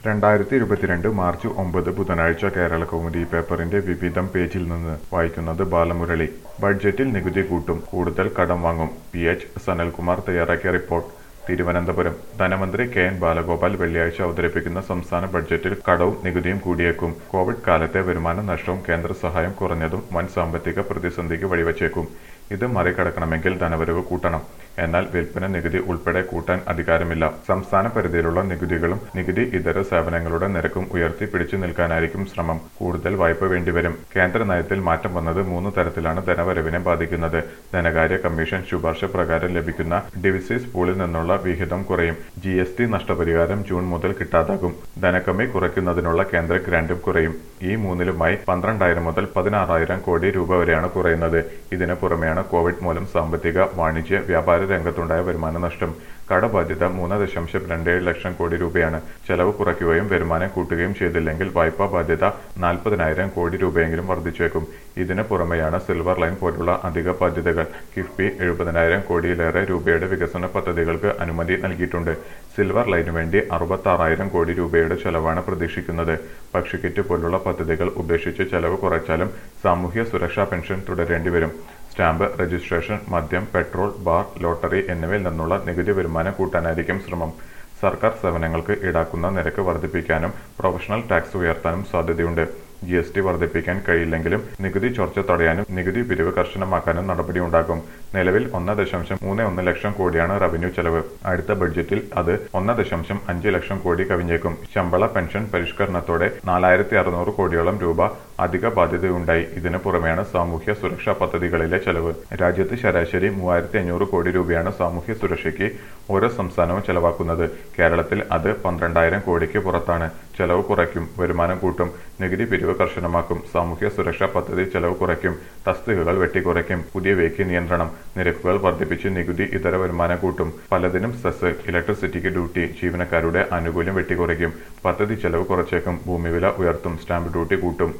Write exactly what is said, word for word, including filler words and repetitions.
രണ്ടായിരത്തി ഇരുപത്തിരണ്ട് മാർച്ച് ഒമ്പത് ബുധനാഴ്ച കേരള കൗമുദി പേപ്പറിന്റെ വിവിധം പേജിൽ നിന്ന് വായിക്കുന്നത് ബാലമുരളി. ബഡ്ജറ്റിൽ നികുതി കൂട്ടും, കൂടുതൽ കടം വാങ്ങും. പി എച്ച് സനൽകുമാർ തയ്യാറാക്കിയ റിപ്പോർട്ട്. തിരുവനന്തപുരം. ധനമന്ത്രി കെ എൻ ബാലഗോപാൽ വെള്ളിയാഴ്ച അവതരിപ്പിക്കുന്ന സംസ്ഥാന ബഡ്ജറ്റിൽ കടവും നികുതിയും കൂടിയേക്കും. കോവിഡ് കാലത്തെ വരുമാന നഷ്ടവും കേന്ദ്ര സഹായം കുറഞ്ഞതും വൻ സാമ്പത്തിക പ്രതിസന്ധിക്ക് വഴിവെച്ചേക്കും. ഇത് മറികടക്കണമെങ്കിൽ ധനവരവ് കൂട്ടണം. എന്നാൽ വിൽപ്പന നികുതി ഉൾപ്പെടെ കൂട്ടാൻ അധികാരമില്ല. സംസ്ഥാന പരിധിയിലുള്ള നികുതികളും നികുതി ഇതര സേവനങ്ങളുടെ നിരക്കും ഉയർത്തി പിടിച്ചു നിൽക്കാനായിരിക്കും ശ്രമം. കൂടുതൽ വായ്പ വേണ്ടിവരും. കേന്ദ്ര നയത്തിൽ മാറ്റം വന്നത് മൂന്ന് തരത്തിലാണ് ധനവരവിനെ ബാധിക്കുന്നത്. ധനകാര്യ കമ്മീഷൻ ശുപാർശ പ്രകാരം ലഭിക്കുന്ന ഡിവിസിസ് പൂളിൽ നിന്നുള്ള വിഹിതം കുറയും. ജി എസ് ടി നഷ്ടപരിഹാരം ജൂൺ മുതൽ കിട്ടാതാകും. ധനക്കമ്മി കുറയ്ക്കുന്നതിനുള്ള കേന്ദ്ര ഗ്രാന്റും കുറയും. ഈ മൂന്നിലുമായി പന്ത്രണ്ടായിരം മുതൽ പതിനാറായിരം കോടി രൂപ വരെയാണ് കുറയുന്നത്. ഇതിനു പുറമെയാണ് കോവിഡ് മൂലം സാമ്പത്തിക, വാണിജ്യ, വ്യാപാര രംഗത്തുണ്ടായ വരുമാന നഷ്ടം. കടബാധ്യത മൂന്ന് ദശാംശം രണ്ടേഴ് ലക്ഷം കോടി രൂപയാണ്. ചെലവ് കുറയ്ക്കുകയും വരുമാനം കൂട്ടുകയും ചെയ്തില്ലെങ്കിൽ വായ്പാ ബാധ്യത നാൽപ്പതിനായിരം കോടി രൂപയെങ്കിലും വർദ്ധിച്ചേക്കും. ഇതിന് പുറമെയാണ് സിൽവർ ലൈൻ പോലുള്ള അധിക ബാധ്യതകൾ. കിഫ്ബി എഴുപതിനായിരം കോടിയിലേറെ രൂപയുടെ വികസന പദ്ധതികൾക്ക് അനുമതി നൽകിയിട്ടുണ്ട്. സിൽവർ ലൈനു വേണ്ടി അറുപത്താറായിരം കോടി രൂപയുടെ ചെലവാണ് പ്രതീക്ഷിക്കുന്നത്. പക്ഷിക്കിറ്റ് പോലുള്ള പദ്ധതികൾ ഉപേക്ഷിച്ച് ചെലവ് കുറച്ചാലും സാമൂഹ്യ സുരക്ഷാ പെൻഷൻ തുടരേണ്ടിവരും. സ്റ്റാമ്പ്, രജിസ്ട്രേഷൻ, മദ്യം, പെട്രോൾ, ബാർ, ലോട്ടറി എന്നിവയിൽ നിന്നുള്ള നികുതി വരുമാനം കൂട്ടാനായിരിക്കും ശ്രമം. സർക്കാർ സേവനങ്ങൾക്ക് ഈടാക്കുന്ന നിരക്ക് വർദ്ധിപ്പിക്കാനും പ്രൊഫഷണൽ ടാക്സ് ഉയർത്താനും സാധ്യതയുണ്ട്. ജി എസ് ടി വർദ്ധിപ്പിക്കാൻ കഴിയില്ലെങ്കിലും നികുതി ചോർച്ച തടയാനും നികുതി പിരിവ് കർശനമാക്കാനും നടപടിയുണ്ടാകും. നിലവിൽ ഒന്ന് ദശാംശം മൂന്ന് ഒന്ന് ലക്ഷം കോടിയാണ് റവന്യൂ ചെലവ്. അടുത്ത ബഡ്ജറ്റിൽ അത് ഒന്ന് ദശാംശം അഞ്ച് ലക്ഷം കോടി കവിഞ്ഞേക്കും. ശമ്പള പെൻഷൻ പരിഷ്കരണത്തോടെ നാലായിരത്തി അറുന്നൂറ് കോടിയോളം രൂപ അധിക ബാധ്യതയുണ്ടായി. ഇതിനു പുറമെയാണ് സാമൂഹ്യ സുരക്ഷാ പദ്ധതികളിലെ ചെലവ്. രാജ്യത്ത് ശരാശരി മൂവായിരത്തി അഞ്ഞൂറ് കോടി രൂപയാണ് സാമൂഹ്യ സുരക്ഷയ്ക്ക് ഓരോ സംസ്ഥാനവും ചെലവാക്കുന്നത്. കേരളത്തിൽ അത് പന്ത്രണ്ടായിരം കോടിക്ക് പുറത്താണ്. ചെലവ് കുറയ്ക്കും, വരുമാനം കൂട്ടും, നികുതി പിരിവ് കർശനമാക്കും. സാമൂഹ്യ സുരക്ഷാ പദ്ധതി ചെലവ് കുറയ്ക്കും, തസ്തികകൾ വെട്ടിക്കുറയ്ക്കും, പുതിയവയ്ക്ക് നിയന്ത്രണം, നിരക്കുകൾ വർദ്ധിപ്പിച്ച് നികുതി ഇതര വരുമാനം കൂട്ടും. പലതിനും സെസ്, ഇലക്ട്രിസിറ്റിക്ക് ഡ്യൂട്ടി, ജീവനക്കാരുടെ ആനുകൂല്യം വെട്ടിക്കുറയ്ക്കും. പദ്ധതി ചെലവ് കുറച്ചേക്കും, ഭൂമിവില ഉയർത്തും, സ്റ്റാമ്പ് ഡ്യൂട്ടി കൂട്ടും.